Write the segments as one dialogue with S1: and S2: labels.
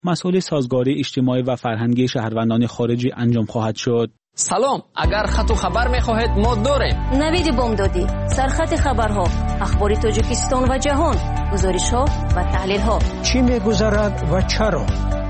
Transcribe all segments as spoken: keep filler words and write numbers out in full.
S1: مسئله سازگاری اجتماعی و فرهنگی شهروندان خارجی انجام خواهد شد.
S2: سلام، اگر خط و خبر می‌خواهید ما داریم.
S3: نوید بامدادی، سرخط خبرها، اخبار تاجیکستان و جهان، گزارش‌ها و تحلیل‌ها.
S4: چی می‌گذرد و چرا؟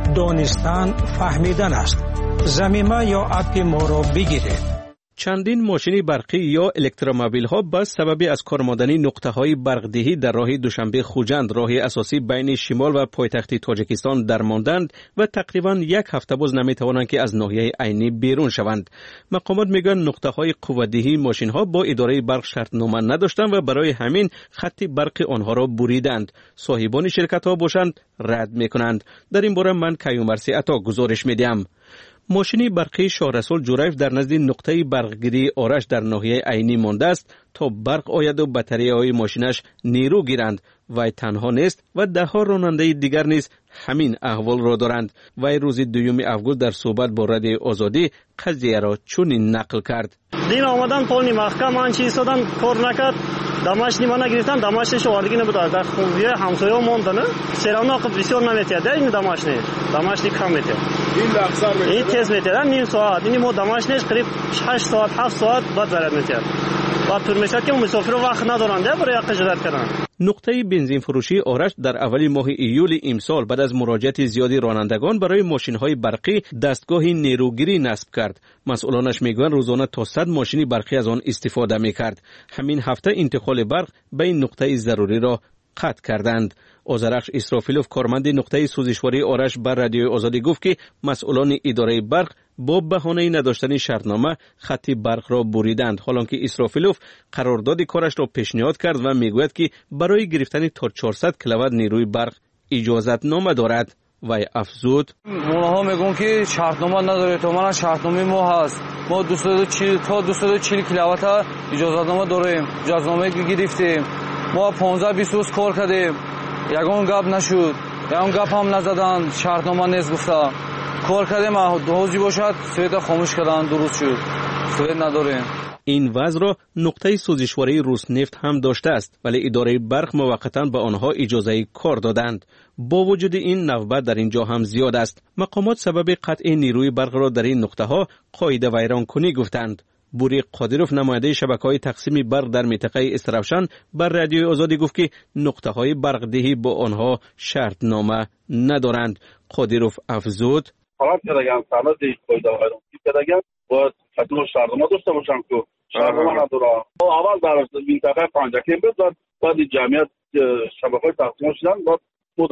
S4: دانستن فهمیدن است. زمینه یا اپ ما را بگیرید.
S5: چندین ماشین برقی یا الکترومبیل ها به سبب از کار ماندنی نقطه های برقدهی در راه دوشنبه خوجند، راه اساسی بین شمال و پایتخت تاجیکستان درماندند و تقریبا یک هفته باز نمی توانند که از ناحیه عینی بیرون شوند. مقامات میگن نقطه های قوت‌دهی ماشین ها با اداره برق شرطنامه نداشتند و برای همین خط برق آنها را بریدند. صاحبان شرکت ها باشند رد میکنند. در این باره من کیومرثی عطا گزارش میدم. ماشین برقی شاه رسول جوریف در نزد نقطه برقگیری آرش در ناحیه عینی مانده است تا برق آید و بطری‌های ماشینش نیرو گیرند. وی تنها نیست و ده ها راننده دیگر نیز همین احوال را دارند. وی روز دوم آگوست در صحبت با رادیو آزادی قضیه را چنین نقل کرد.
S6: دین آمدن پولنی محکم من چیز دادن کار نکرد. دماش نیما نگرفتن، دماشش واردگی نبود. در خوبیه همسایه موندن سرانا قب بسیار نمیتیاد. این دماش نه، دماش کم میتیاد. این اکثر میتیاد. این تیز میتیاد. نیم ساعت. این مو دماش نیست قریب هشت ساعت هفت ساعت بعد ضرر میتیاد. بعد طور میشه که مسافر وقت ندارند برای قجرت کردن.
S5: نقطه بنزین فروشی آرش در اول ماه ایول امسال بعد از مراجعت زیادی رانندگان برای ماشین‌های برقی دستگاه نیروگیری نصب کرد. مسئولانش میگویند روزانه تا صد ماشین برقی از آن استفاده میکرد. همین هفته انتقال برق به این نقطه ضروری را قطع کردند. آذرخش اسرافیلوف کارمند نقطه سوزشواری آرش بر رادیو آزادی گفت که مسئولان اداره برق با بهانه نداشتن شرطنامه خط برق را بریدند. حالانکه اسرافیلوف قرارداد کارش را پیشنهاد کرد و میگوید که برای گرفتن تا چهارصد کیلووات نیروی برق اجازت نامه دارد. و افزود
S7: اونها میگن که شرطنامه نداره، تو من شرطنامه ما هست، ما دویست و چهل تا دویست و چهل کیلووات اجازت نامه داریم، اجازت نامه گرفتیم. ما پانزده بیست روز کار کردیم، یگان گپ نشد، یگان گپ هم نزدن، شرطنامه نیست گفته. کار کردیم حاضی باشد سویت خاموش کردن، درست شد، سویت نداریم.
S5: این وضع را نقطه سوزشواری روسنفت هم داشته است، ولی اداره برق موقتا به آنها اجازه کار دادند. با وجود این نوبت در اینجا هم زیاد است. مقامات سبب قطع نیروی برق را در این نقطه ها قاعده ویران کنی گفتند. بوری قادروف نماینده شبکه‌های تقسیم برق در منطقه استرابشان بر رادیو آزادی گفت که نقطه‌های برقدهی با آنها شرطنامه ندارند. قادروف افزود
S8: حالت کردگم سالات قاعده ویران کردگم باید حتما شرطنامه داشته باشم که شرطنامه ندارم. اول در منطقه پنجکیم بود، بعد جمعیت شبکه‌های تقسیم شدن، بعد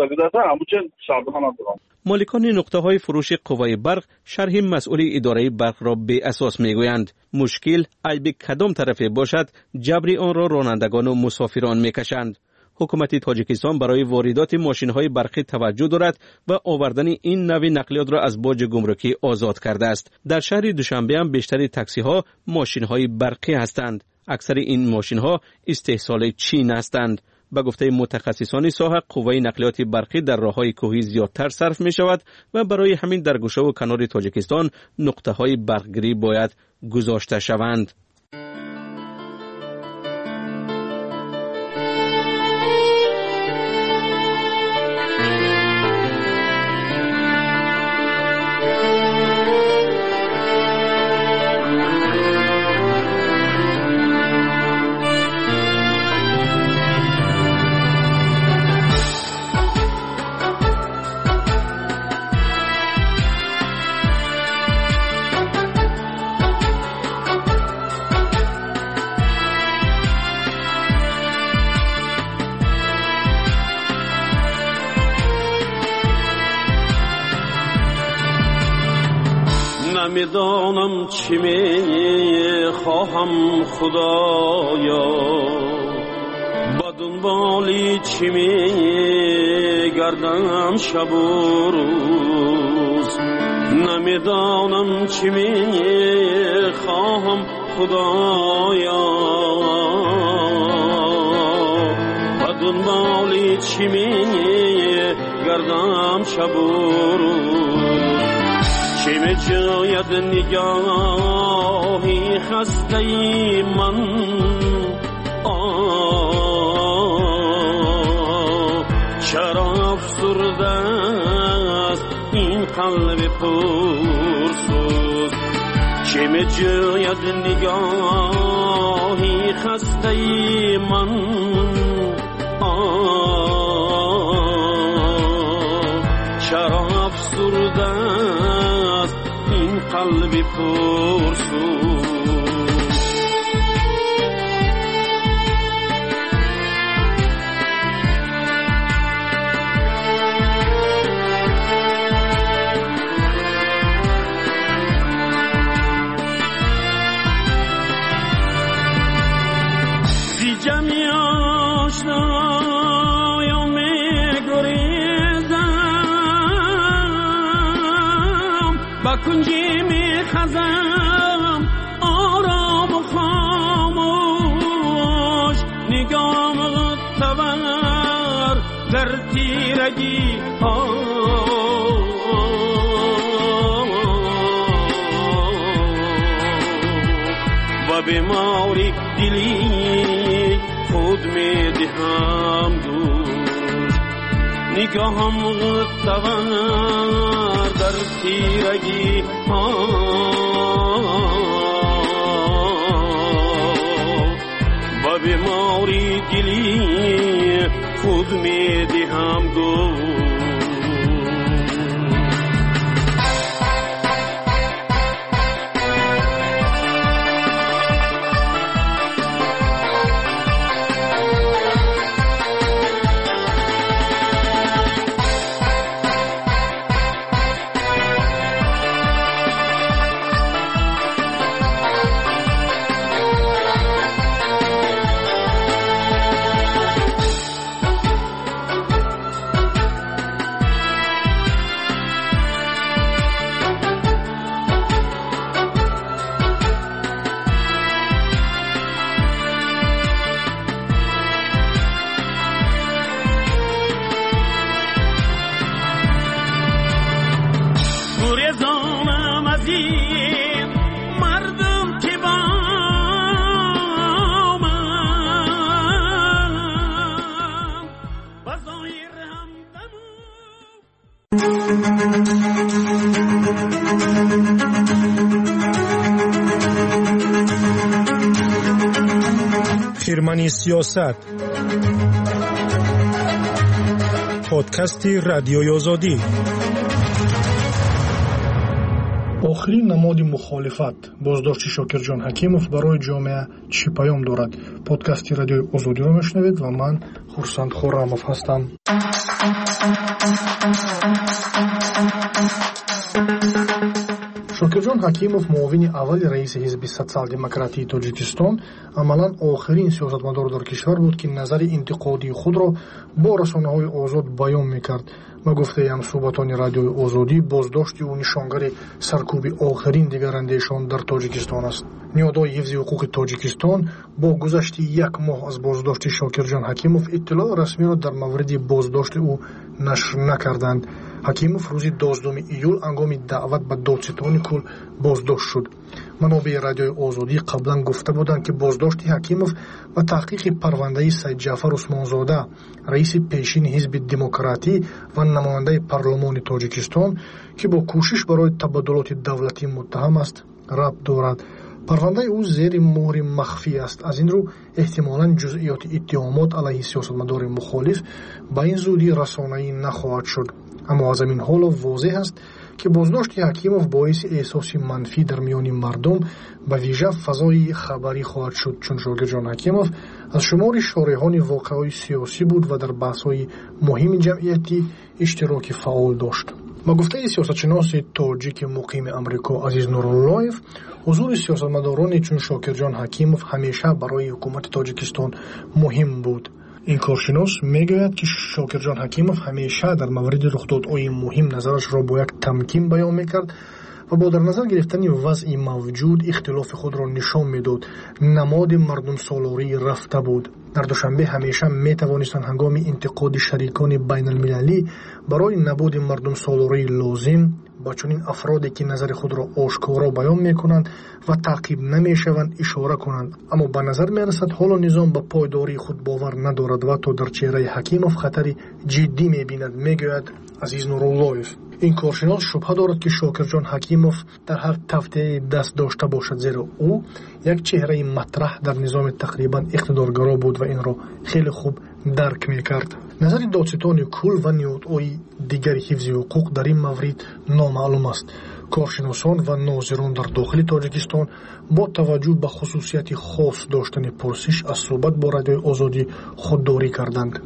S5: مالکان نقطه های فروش قوای برق شرح مسئول اداره برق را به اساس می گویند. مشکل عیب کدام طرفه باشد جبری آن را رانندگان و مسافران می کشند. حکومت تاجیکستان برای واردات ماشین های برقی توجه دارد و آوردن این نوع نقلیات را از باج گمرکی آزاد کرده است. در شهر دوشنبه هم بیشتر تاکسی ها ماشین های برقی هستند. اکثر این ماشین ها استحصال چین هستند. به گفته متخصصان ساحه قوه نقلیات برقی در راههای کوهی زیادتر صرف می شود و برای همین در گوشه و کنار تاجیکستان نقطه های برقگیری باید گذاشته شوند.
S9: نمیدانم چی می خواهم خدایا، با دنبالی چی می گردم شب و روز. نمیدانم چی می خواهم خدایا، با دنبالی چی می گردم شب و روز. چه می جاید نگاهی خسته ای من، آه چرا افسرده است این قلب پرسوز. چه می جوید نگاهی خسته من، چرا افسرده است این قلب پرسوز. کنجی می خزم آرام و خاموش، نگام تور در تیرگی ها و به موری دلی خود می دهم دوش. نگاهم تور در تیرگی ها و به موری دلی خود می دهم گوش.
S10: خیرمنی سیاست، پادکستی رادیوی آزادی. آخرین نماد مخالفت، بازداشت شاکرجان حکیموف برای جامعه چی پیام دارد؟ پادکستی رادیوی آزادی را میشنوید و من خورسند خورموف هستم. شاکرجان حکیموف معاون اول رئیس حزب سوسیال دموکراتی تاجیکستان عملاً آخرین سیاستمدار در کشور بود که نظر انتقادی خود را با رسانه‌های آزاد بیان می‌کرد. و گفته هم صحبتان رادیوی آزادی بازداشت او نشانگر سرکوب آخرین دگراندیشان در تاجیکستان است. نیادای حفظ حقوق تاجیکستان با گذشت یک ماه از بازداشت شاکرجان حکیموف اطلاع رسمی را در مورد بازداشت او نشر نکردند. حکیموف روز دوازدهم ایول هنگام دعوت به دادستان کل بازداشت شد. منابع رادیوی آزادی قبلا گفته بودند که بازداشت حکیموف و تحقیق پرونده سید جعفر عثمانزاده رئیس پیشین حزب دموکراتی و نماینده پارلمان تاجیکستان که با کوشش برای تبادلات دولتی متهم است ربط دارد. پرونده او زیر مهر مخفی است. از این رو احتمالاً جزئیات اتهامات علیه سیاستمدار مخالف به این زودی رسانه‌ای نخواهد شد. اما از این حال واضح است که بازداشت حکیموف باعث احساس منفی در میان مردم به ویژه فضای خبری خواهد شد، چون شاکرجان حکیموف از شمار شارحان واقعی سیاسی بود و در بحث‌های مهم جمعیتی اشتراک فعال داشت. با گفته سیاستشناس تاجیک مقیم امریکا عزیز نوراللهیف، حضور سیاستمداران چون شاکرجان حکیموف همیشه برای حکومت تاجیکستان مهم بود. این کارشناس میگوید که شاکرجان حکیموف همیشه در مورد رخدادهای مهم نظرش را با یک تمکین بیان میکرد و با در نظر گرفتن وضع موجود اختلاف خود را نشان میداد. نماد مردم سالاری رفته بود. در دوشنبه همیشه میتوانستند هنگام انتقاد شریکان بین المللی برای نبود مردم سالاری لازم با چنین افرادی که نظر خود را آشکارا بیان میکنند و تعقیب نمیشوند اشاره کنند. اما به نظر میرسد حالا نظام به پایداری خود باور ندارد و تا در چهره حکیموف خطری جدی میبیند، میگوید عزیز نوراللهیف. این کارشناس شبهه دارد که شاکرجان حکیموف در هر تفته دست داشته باشد، زیرا او یک چهره مطرح در نظام تقریبا اقتدارگرا بود و این را خیلی خوب درک میکرد. نظر دادستان کل و نهادهای دیگر حفظ حقوق در این مورد نامعلوم است. کارشناسان و ناظران در داخل تاجیکستان با توجه به خصوصیت خاص داشتن پرسش از صحبت با رادیوی آزادی خودداری کردند.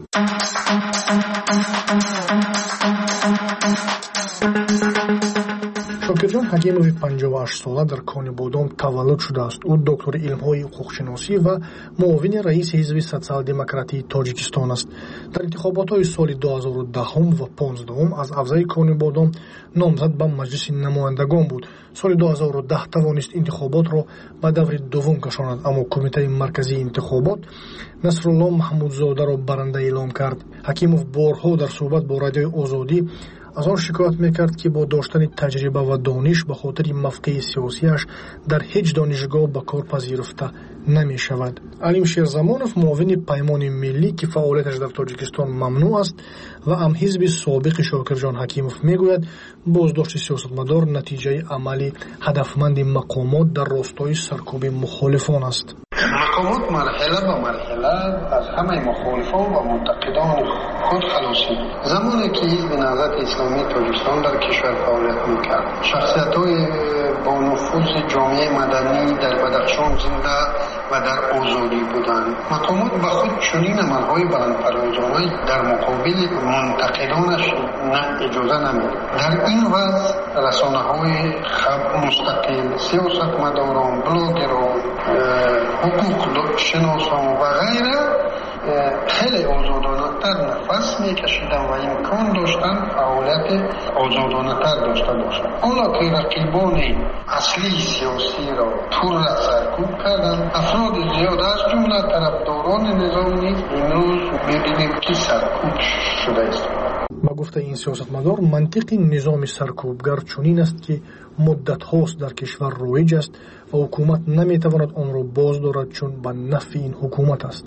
S10: شاکرجان حکیموف پنجاه و هشت ساله در کانی بادام تولد شده است. او دکتر علم‌های حقوق‌شناسی و معاون رئیس حزب سوسیال دموکراتی تاجیکستان است. در انتخابات‌های سال دو هزار و ده و پانزده از عوضه کانی بادام نامزد به مجلس نمایندگان بود. سال دو هزار و ده توانست انتخابات را به دور دوم کشاند، اما کمیته مرکزی انتخابات نصرالله محمودزاده را برنده اعلام کرد. حکیموف بارها در صحبت با رادیوی آزادی از آن شکایت میکرد که با داشتن تجربه و دانش به خاطر موقع سیاسیش در هیچ دانشگاه به کار پذیرفته نمی شود. علیم شیرزمانوف معاون پیمان ملی که فعالیتش در تاجیکستان ممنوع است و هم حزب سابق شاکرجان حکیموف میگوید بازداشت سیاستمدار نتیجه عملی هدفمند مقامات در راستای سرکوب مخالفان است.
S11: مقامات مرحله به مرحله از همه مخالفان و منتقدان خود خلاصید. زمانی که حزب نهضت اسلامی تاجیکستان در کشور فعالیت میکرد، شخصیت‌های با نفوذ جامعه مدنی در بدخشان زنده و در آزادی بودند. مقامات به خود چنین عمل‌های بلندپروازانه در مقابل منتقدانش نه اجازه نمی‌داد. در این وضع رسانه‌های خب مستقل، سیاستمداران، بلاگران، حقوق شناسان و غیره خیلی آزادانه تر نفس میکشیدن و امکان داشتن فعالیت آزادانه تر داشته باشند. حالا که رقیبان اصلی سیاسی را پر را سرکوب کردن، افراد زیاد از جمله طرفداران نظام نیز امروز ببینیم که سرکوب شده است.
S10: با گفته این سیاستمدار منطق نظام سرکوبگر چنین است که مدت هاست در کشور رایج است و حکومت نمیتواند آن را باز دارد چون به نفع این حکومت است.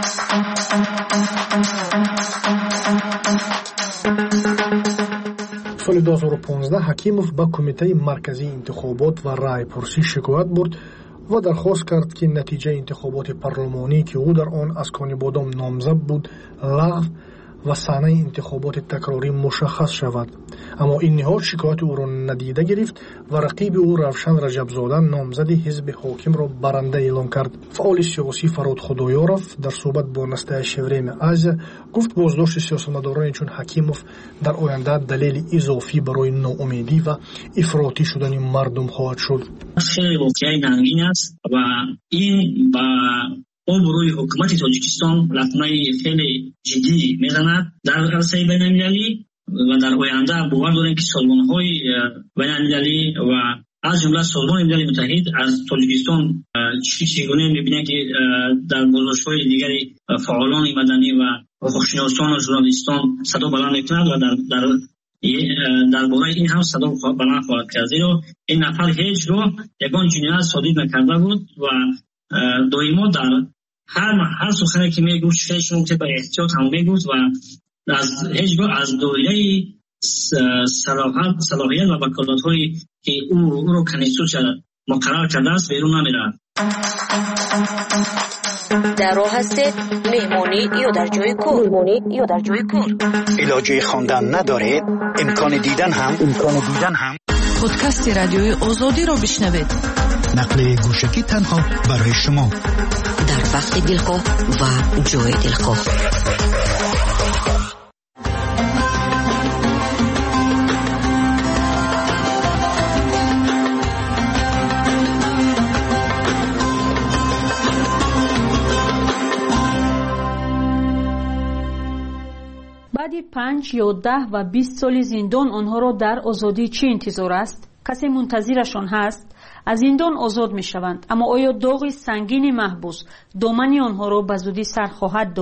S10: سال دو هزار و پانزده حکیموف به کمیته مرکزی انتخابات و رای پرسی شکایت برد و درخواست کرد که نتیجه انتخابات پارلمانی که او در آن از کانی بادام نامزد بود لغو و صحنه انتخابات تکراری مشخص شود. اما این نهاد شکایت او را ندیده گرفت و رقیب او روشن رجبزاده نامزد حزب حاکم را برنده اعلام کرد. فعال سیاسی فراد خدایارف در صحبت با نسته شوریم از گفت بازداشت سیاستمداران چون حکیموف در آینده دلیل اضافی برای ناامیدی و افراطی شدن مردم خواهد شد.
S12: خیلی واقعی ننگین است و این با او بروی حکومت تاجیکستان لطمه خیلی جدی میزند در عرصه بین المللی و در آینده باور داریم که سازمان‌های بین المللی و از جمله سازمان ملل متحد از تاجیکستان چگونه می‌بینند که در گزارش‌های دیگری فعالان مدنی و حقوق‌شناسان و ژورنالیستان صدا بلند می‌کنند و در در درباره این هم صدا بلند خواهد کرد، زیرا این نفر هیچ گاه یگان جنایت صادر نکرده بود و دائما در هر هر سخنی که میگوید فکر نکته به احتیاط هم میگوید و از هیچگاه از دایره صلاحیت صلاحیت و وکالت‌هایی که او او رو کنستیتوسیون مقرر کرده است بیرون نمیرود.
S3: در راه هستید مهمانی یا در جای کار مهمانی یا در جای کار
S13: علاجه خواندن ندارید، امکان دیدن هم امکان دیدن هم
S14: پادکست رادیوی آزادی را بشنوید.
S13: نقل گوشکی تنها برای شما
S3: در وقت دلخواه و جای دلخواه.
S15: بعد پنج یا ده و بیست سال زندان آنها را در آزادی چه انتظار است؟ کسی منتظرشان هست؟ از زندان آزاد می شوند، اما آیا داغ سنگین محبوس دامن آنها را به زودی سر خواهد داد؟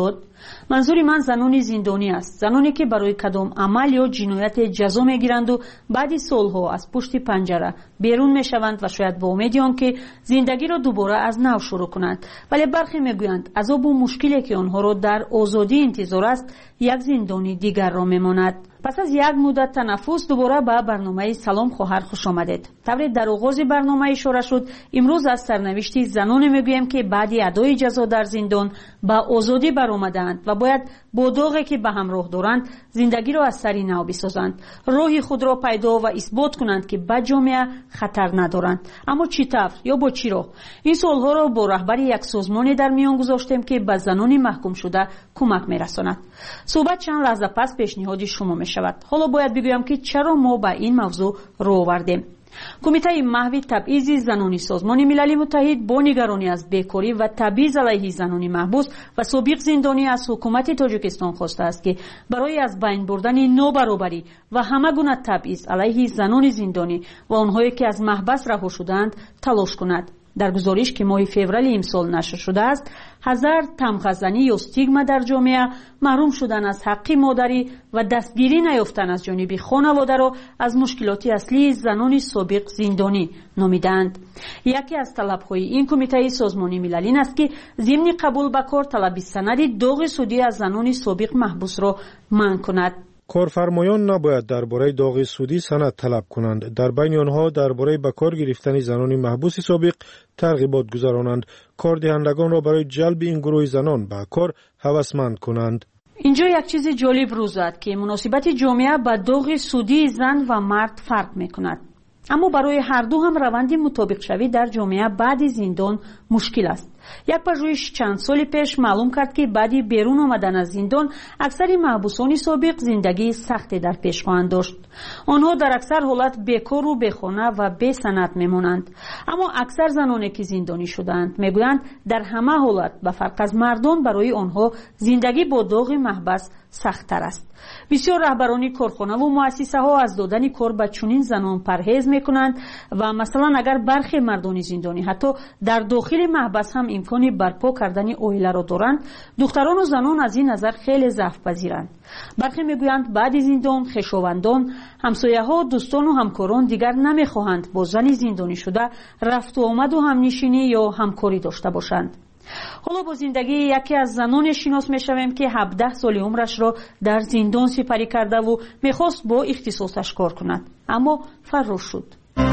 S15: منظور من زنان زندانی است، زنانی که برای کدام عمل یا جنایت جزا میگیرند و بعد سالها از پشت پنجره بیرون میشوند و شاید با امید آنکه زندگی را دوباره از نو شروع کنند، ولی برخی میگویند عذاب و مشکلی که آنها را در آزادی انتظار است یک زندانی دیگر را میماند. پس از یک مدت تنفس دوباره به برنامه سلام خواهر خوش آمدید. طوری در آغاز برنامه اشاره شد، امروز از سرنوشت زنان میگویم که بعد ادای جزا در زندان به آزادی برآمدند و باید با داغی که به همراه دارند زندگی را از سری نو بسازند، راه خود را پیدا و اثبات کنند که به جامعه خطر ندارند. اما چی طور یا با چی راه؟ این سوالها را با رهبر یک سازمان در میان گذاشتیم که به زنان محکوم شده کمک میرساند. صحبت چند لحظه پس پیشنهاد شما می شود. حالا باید بگویم که چرا ما به این موضوع رو آوردیم. کمیته محو تبعیض زنانی سازمان ملل متحد با نگرانی از بیکاری و تبعیض علیه زنان محبوس و سابق زندانی از حکومت تاجیکستان خواسته است که برای از بین بردن نابرابری و همه گونه تبعیض علیه زنان زندانی و آنهایی که از محبس رها شدند تلاش کند. در گزارش که ماه فوریه امسال نشر شده است، هزار تمغه‌زنی یا استیگما در جامعه، محروم شدن از حق مادری و دستگیری نیافتن از جانب خانواده را از مشکلات اصلی زنان سابق زندانی نامیدند. یکی از طلب‌های این کمیته سازمانی ملل این است که ضمن قبول به کار طلب سند داغ سودی از زنان سابق محبوس را منع کند.
S16: کارفرمایان نباید درباره داغ سودی سند طلب کنند. در بین آنها درباره به کار گرفتن زنان محبوس سابق ترغیبات گذارانند. کاردهندگان را برای جلب این گروه زنان به کار هوسمند کنند.
S15: اینجا یک چیز جالب روز داد که مناسبت جامعه با داغ سودی زن و مرد فرق میکند. اما برای هر دو هم روند مطابق شوی در جامعه بعد زندان مشکل است. یک پژوهش چند سال پیش معلوم کرد که بعد بیرون آمدن از زندان اکثر محبوسان سابق زندگی سختی در پیش خواهند داشت. آنها در اکثر حالت بیکار و بیخانه و بی سند میمانند. اما اکثر زنانی که زندانی شدند میگویند در همه حالت به فرق از مردان برای آنها زندگی با داغ محبس سخت تر است. بسیار رهبران کارخانه و مؤسسه ها از دادن کار به چنین زنان پرهیز میکنند و مثلا اگر برخی مردان زندانی حتی در داخل محبس هم امکانی برپا کردن عائله را دارند، دختران و زنان از این نظر خیلی ضعف پذیرند. برخی میگویند بعد زندان خویشاوندان، همسایه ها، دوستان و همکاران دیگر نمیخواهند با زن زندانی شده رفت و آمد و همنشینی یا همکاری داشته باشند. حالا با زندگی یکی از زنان شناس میشویم که هفده سال عمرش را در زندان سپری کرده و میخواست با اختصاصش کار کند، اما فرار شد.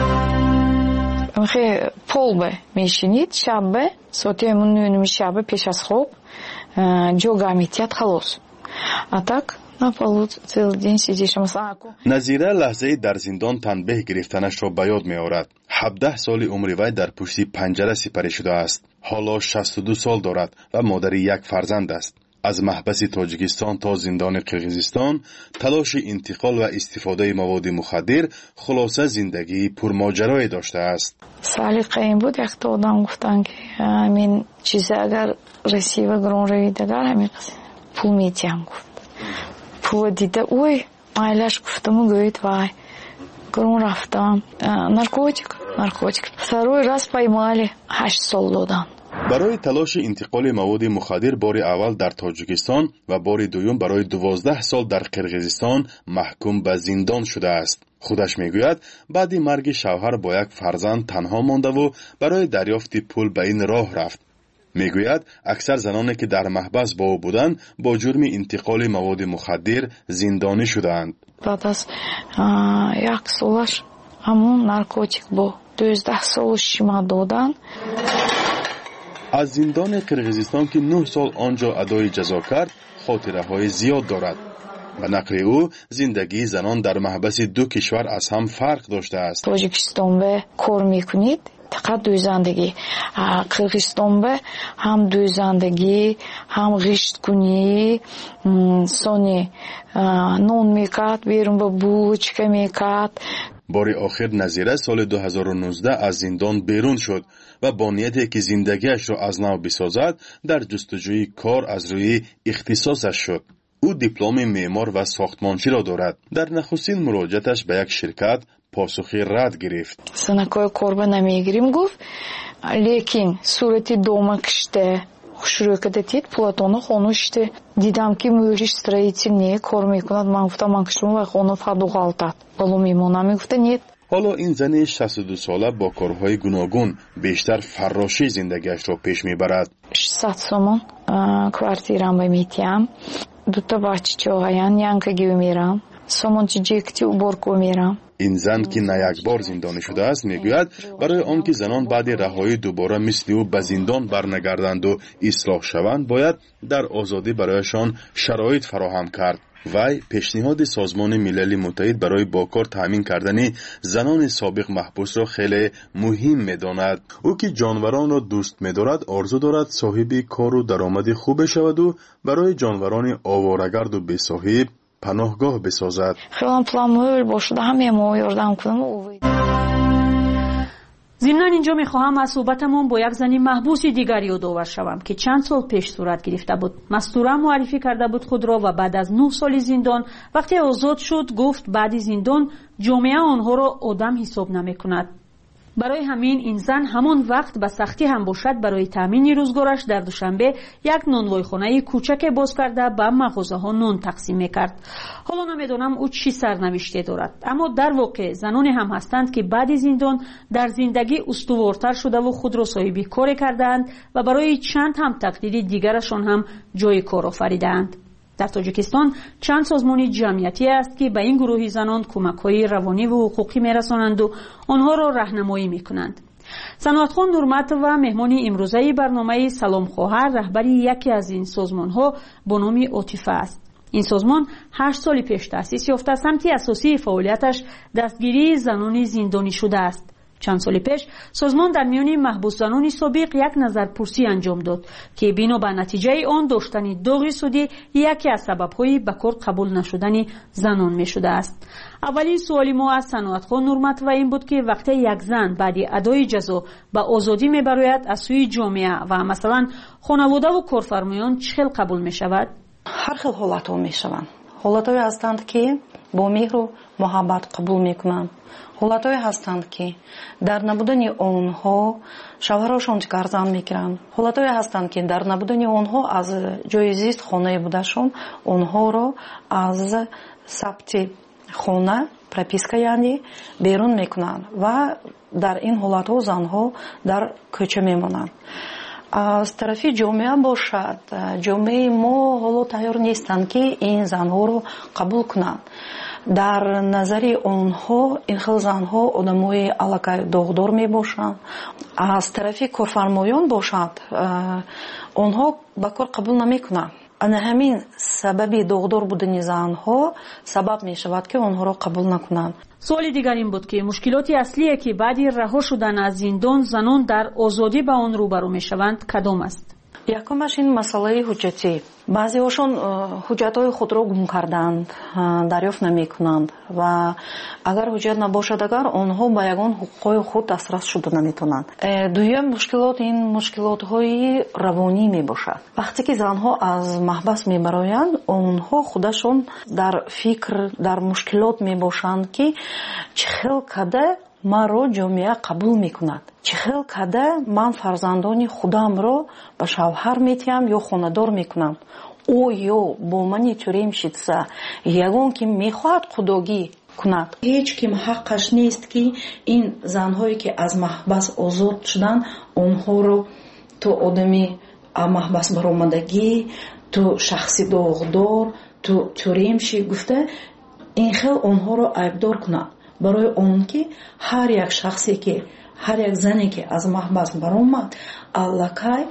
S17: خیلی полбе میشینید، شبه ساعتی نو شبه پیش از خواب جوگا میتیاد خلاص. А так на полу целый день сидишь.
S18: نظیره لحظه در زندان تنبیه گرفتنش را به یاد می آورد. هفده سال عمر وی در پشت پنجره سپری شده است. حالا شصت و دو سال دارد و مادر یک فرزند است. از محبس تاجیکستان تا زندان قرقیزستان تلاش انتقال و استفاده مواد مخدر خلاصه زندگی پرماجرایی داشته است.
S17: سلیقه این بود یک تا آدم گفتن که همین چیزی اگر رسیو گرون روی دگر همین پول میتیم گفت. پول دیده اوی مایلش گفتم و گوید وای گرون رفتم نارکوتیک نارکوتیک второй раз поймали هشت سال دادن.
S18: برای تلاش انتقال مواد مخدر بار اول در تاجیکستان و بار دوم برای دوازده سال در قرقیزستان محکوم به زندان شده است. خودش میگوید بعد مرگ شوهر با یک فرزند تنها مانده و برای دریافت پول به این راه رفت. میگوید اکثر زنانی که در محبس با او بودند با جرم انتقال مواد مخدر زندانی شدند.
S17: بعد از یک سالش همون نارکوتیک با دوازده سالش شما دادن.
S18: از زندان قرقیزستان که نه سال آنجا ادای جزا کرد خاطره های زیاد دارد. به نقل او زندگی زنان در محبس دو کشور از هم فرق داشته است.
S17: تاجیکستان به کار میکنید فقط دوزندگی، قرقیزستان به هم دوزندگی هم غشت کنی سانی نون میکرد بیرون با بوچکه میکرد.
S18: بار آخر نظیره سال دو هزار و نوزده از زندان بیرون شد و با نیتی که زندگیش را از نو بسازد در جستجوی کار از روی اختصاصش شد. او دیپلم معمار و ساختمانچی را دارد. در نخستین مراجعتش به یک شرکت پاسخی رد گرفت.
S17: سنکای کار به نمیگیریم گفت لیکن صورتی دوما کشته хушрӯкада дид платона хонуште дидам ки мӯриш строитель не кор мекунад. Ман гуфтам ман кишмо ва хону фаду галтад боло мемонам. Мегуфта нет.
S18: حالا این زن شصت و دو ساله با کارهای گوناگون بیشتر فراشی زندگیش را پیش میبرد.
S17: ششصد сомон квартирамро метиҳам. дута бачаҳоян янкаги умерам. сомончи ҷекти уборку умерам.
S18: این زن که نه یک بار زندانی شده است میگوید برای آنکه زنان بعد رهایی دوباره مثل او به زندان برنگردند و اصلاح شوند باید در آزادی برایشان شرایط فراهم کرد. وی پیشنهاد سازمان ملل متحد برای با کار تامین کردن زنان سابق محبوس را خیلی مهم می‌داند. او که جانوران را دوست می‌دارد آرزو دارد صاحب کار و درآمد خوب شود و برای جانوران آواره‌گرد و بی‌صاحب پناهگاه بسازد.
S17: خیلی پلان‌مویل باشد همه ما یاردم کنم.
S15: ضمناً اینجا میخواهم از صحبتمون با یک زنی محبوس دیگر یادآور شوم که چند سال پیش صورت گرفته بود. مستوره معرفی کرده بود خود را و بعد از نه سال زندان وقتی آزاد شد گفت بعد زندان جامعه آنها را آدم حساب نمیکند. برای همین این زن همان وقت به سختی هم باشد برای تامین روزگارش در دوشنبه یک نانوایخانه کوچک باز کرده به مغازه ها نان تقسیم میکرد. حالا نمیدونم او چی سرنوشته دارد، اما در واقع زنانی هم هستند که بعد زندان در زندگی استوارتر شده و خود را صاحب کار کردند و برای چند هم تقدیر دیگرشان هم جای کار آفریدند. در تاجیکستان چند سازمان جمعیتی است که به این گروه زنان کمک‌های روانی و حقوقی می‌رسانند و آنها را راهنمایی می‌کنند. صنعتخان نورمت و مهمان امروزه برنامه سلام خواهر رهبری یکی از این سازمان‌ها با نام عاطفه است. این سازمان هشت سال پیش تأسیس یافته، سمت اساسی فعالیتش دستگیری زنان زندانی شده است. چند سال پیش سازمان در میان محبوس زنان سابق یک نظرپرسی انجام داد که بنا به نتیجه آن داشتن داغ سودی یکی از سبب‌های به کار قبول نشدن زنان می شده است. اولین سوالی ما از صنعتخان نورمت و این بود که وقتی یک زن بعد ادای جزا به آزادی می براید از سوی جامعه و مثلا خانواده و کارفرمایان چه قبول می شود؟
S19: هر خیل حالت‌ها می شوند. حالت‌هایی هستند که با مهر و محبت قبول میکنند. حالت‌هایی هستند که در نبودن آنها شوهرشان گردن میگیرند. حالت‌هایی هستند که در نبودن آنها از جای زیست خانه بودشان آنها را از ثبت خانه پروپیسکا یعنی بیرون میکنند و در این حالت‌ها زنها در کوچه میمانند. از طرفی جامعه باشد، جامعه ما حالا تیار نیستند که این زنها رو قبول کنند. در نظر آنها این خیل زنها آدمای علاقه داغدار می باشند. از طرفی کارفرمایان باشد آنها به کار قبول نمی کنند. انا همین سبب داغدار بودن زنها سبب می شود که آنها را قبول نکنند.
S15: سوال دیگر این بود که مشکلات اصلی که بعد رها شدن از زندان زنان در آزادی با آن روبرو می شوند کدام است؟
S19: یکمش این مسئله حجتی. بعضی هاشون حجت‌های خود را گم کردند، دریافت نمی کنند و اگر حجت نباشد اگر آنها به یگان حقوق خود دسترس شده نمی تونند. دویم مشکلات این مشکلات‌های روانی می باشد. وقتی که زنها از محبس می برایند آنها خودشون در فکر در مشکلات می باشند که چخیل کده مرا جامعه قبول میکند، چخیل کده من فرزندان خودم را به شوهر میتیم یا خاندار میکنم. او یا با من توریم شدسه یگان که میخواهد خداگی کند. هیچ کم حقش نیست که این زنهایی که از محبس آزاد شدن آنها رو تو آدمی محبس برآمدگی، تو شخصی داغدار، تو توریم شی گفته این خیل آنها رو عیبدار کند. برای اون که هر یک شخصی که هر یک زنی که از محبس برآمد الکی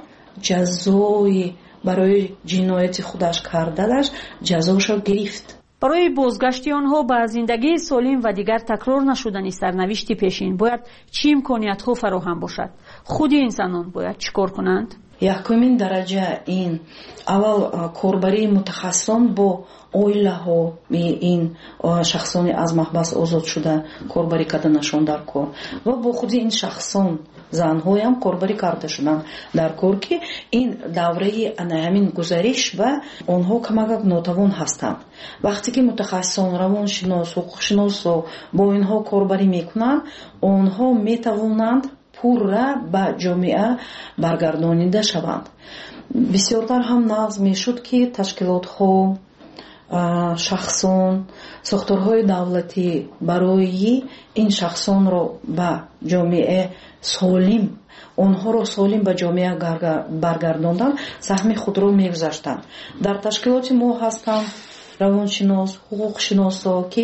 S19: جزای برای جنایت خودش کردنش جزاشو گرفت.
S15: برای بازگشت آنها به زندگی سالم و دیگر تکرار نشدنی سرنوشتی پیشین باید چه امکانیت‌ها فراهم باشد؟ خود انسانان باید چیکار کنند؟
S19: یکمین درجه این اول کاربری متخصصان با اویله ها این شخصانی از محبس آزاد شده کاربری کردنشان در کار و با خود این شخصان زن‌های هم کاربری کرده شدن در کار که این دوره همین گزارش و آنها کمک ناتوان هستند. وقتی که متخصصان روانشناس و حقوقشناس با اینها کاربری میکنند آنها میتوانند пурра ба ҷомеа баргардонида шаванд. бисёртар ҳам нағз мешуд ки ташкилотҳо, шахсон, сохторҳои давлатӣ барои ин шахсонро ба ҷомеа солим, онҳоро солим ба ҷомеа баргардондан саҳми худро мегузаштанд. дар ташкилоти мо ҳастанд равоншинос, ҳуқуқшиносо, ки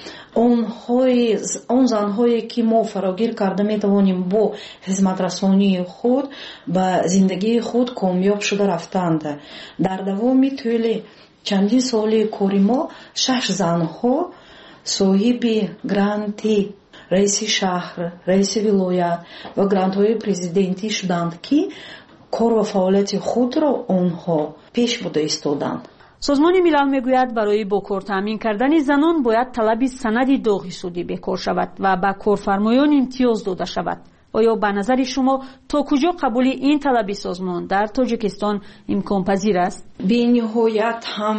S19: он занҳое ки мо фарогир карда метавонем бо хизматрасонии худ ба зиндагии худ комёб шуда рафтанд. дар давоми тӯли чандин соли кори мо шаш занҳо соҳиби гранти раиси шаҳр, раиси вилоят ва грантҳои президентӣ шуданд ки кор ва фаъолияти худро онҳо пеш бурда истоданд.
S15: созмони милал мегӯяд барои бо кор таъмин кардани занон бояд талаби санади доғи судӣ бекор шавад ва ба корфармоён имтиёз дода шавад. оё ба назари шумо то куҷо қабули ин талаби созмон дар Тоҷикистон имконпазир аст?
S19: бениҳоят ҳам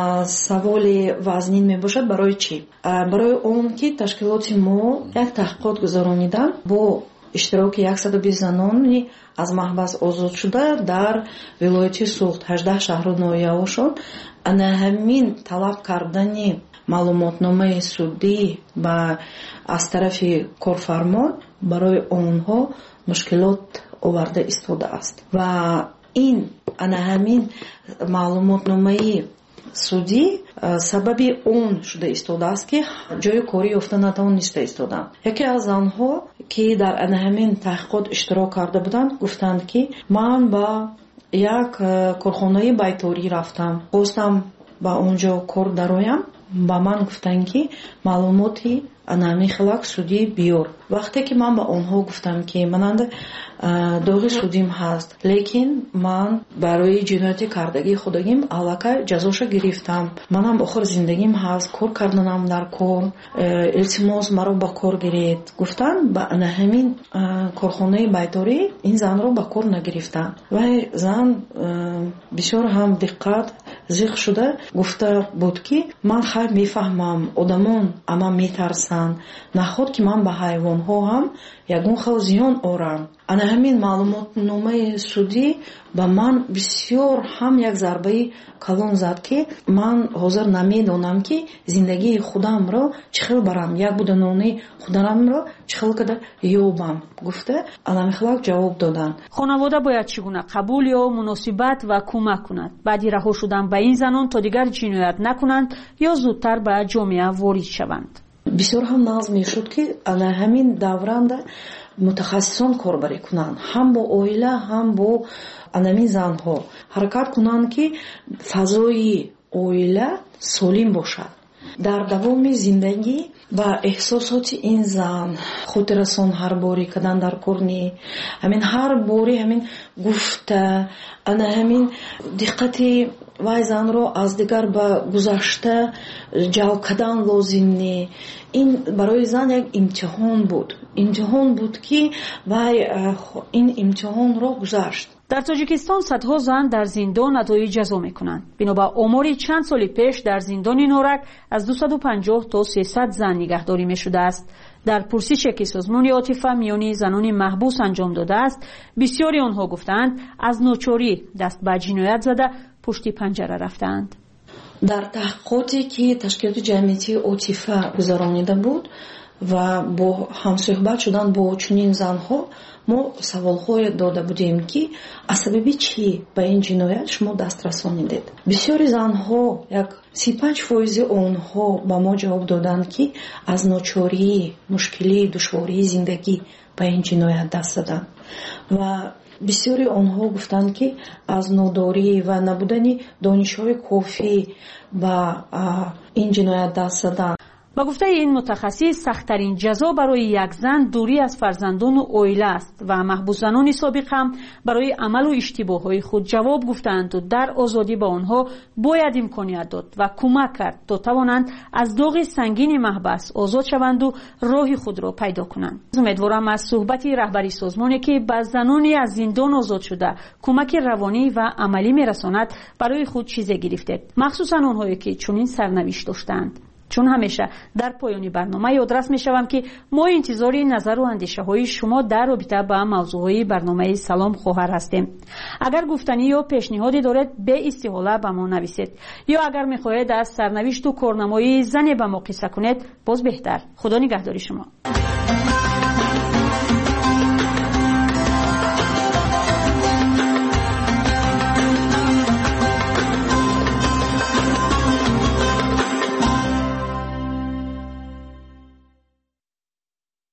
S19: саволи вазнин мебошад. барои чӣ? барои он ки ташкилоти мо як таҳқиқот гузаронидан бо иштироки яксаду бист занони аз маҳбас озод шуда дар вилояти суғд ҳаждаҳ шаҳру ноҳияҳошон ана ҳамин талаб кардани маълумотномаи судӣ ба аз тарафи корфармон барои онҳо мушкилот оварда истодааст ва ин ана ҳамин маълумотномаи судӣ сабаби он шуда истодааст ки ҷои корӣ ёфта натавониста истоданд. яке аз занҳо ки дар ана ҳамин таҳқиқот иштирок карда буданд гуфтанд ки ман ба як корхонаи байторӣ рафтам, хостам ба онҷо кор дароям. ба ман гуфтанд ки маълумоти анами хилак судӣ биёр. вақте ки ман ба онҳо гуфтам ки мананда доғи судим ҳаст, лекин ман барои ҷинояти кардагии худагим аллакай ҷазоша гирифтам, манам охир зиндагим ҳаст, кор карданам дар кор, илтимос маро ба кор гиред. гуфтан ба ана ҳамин корхонаи байторӣ ин занро ба кор нагирифтан. вай зан бисёр ҳам диққат зиқ шуда гуфта буд ки ман хай мефаҳмам одамон ама метарсанд, наход ки ман ба ҳайвонҳо ҳам ягон хел зиён орам. ана ҳамин маълумотномаи судӣ ба ман бисёр ҳам як зарбаи калон зад ки ман ҳозир намедонам ки зиндагии худамро чӣ хел барам, як буданони худамро чӣ хел када ёбам, гуфта анамихлак ҷавоб доданд.
S15: хонавода бояд чӣ гуна қабул ё муносибат ва кӯмак кунад баъди раҳо шудан ба ин занон то дигар ҷиноят накунанд ё зудтар ба ҷомеа ворид шаванд?
S19: бисёр ҳам нағз мешуд ки ана ҳамин давранда мутахассисон корбарӣ кунанд, ҳам бо оила, ҳам бо анамин занҳо ҳаракат кунанд ки фазои оила солим бошад. дар давоми зиндагӣ ба эҳсосоти ин зан хотиррасон ҳар борӣ кадан дар кор не, ҳамин ҳар борӣ ҳамин гуфта ана ҳамин диққати вай занро аз дигар ба гузашта ҷалб кардан лозим не. ин барои зан як имтиҳон буд. имтиҳон буд ки вай ин имтиҳонро гузашт.
S15: дар Тоҷикистон садҳо зан дар зиндон адои ҷазо мекунанд. бино ба омори чанд соли пеш дар зиндони Норак аз дусаду панҷоҳ то сесад зан нигаҳдорӣ мешудааст. дар пурсише ки созмони Отифа миёни занони маҳбус анҷом додааст, бисёри онҳо гуфтанд аз ночорӣ даст ба ҷиноят зада пушти панҷара рафтаанд.
S19: дар таҳқиқоте ки ташкилоти ҷамъиятии Отифа гузаронида буд ва бо ҳамсӯҳбат шудан бо чунин занҳо мо саволҳое дода будем ки аз сабаби чӣ ба ин ҷиноят шумо даст расонидед. бисёри занҳо як си панҷ фоизи онҳо ба мо ҷавоб доданд ки аз ночорӣ, мушкилӣ, душвории зиндагӣ ба ин ҷиноят даст заданд ва бисёри онҳо гуфтанд ки аз нодорӣ ва набудани донишҳои кофӣ ба ин ҷиноят даст заданд.
S15: ба гуфтаи ин мутахассис сахттарин ҷазо барои як зан дурӣ аз фарзандону оила аст ва маҳбусзанони собиқ ҳам барои амалу иштибоҳҳои худ ҷавоб гуфтаанду дар озодӣ ба онҳо бояд имконият дод ва кӯмак кард то тавонанд аз доғи сангини маҳбас озод шаванду роҳи худро пайдо кунанд. умедворам аз суҳбати раҳбари созмоне ки ба занони аз зиндон озод шуда кӯмаки равонӣ ва амалӣ мерасонад барои худ чизе гирифтед, махсусан онҳое ки чунин сарнавишт доштаанд. چون همیشه در پایان برنامه یادرس میشوم که ما انتظار نظر و اندیشه های شما در رابطه با موضوعهای برنامه سلام خواهر هستیم. اگر گفتنی یا پیشنهادی دارید به استحاله به ما نویسید، یا اگر میخواهید از سرنوشت و کارنمای زن با ما قصه کنید باز بهتر. خدا نگهداری شما.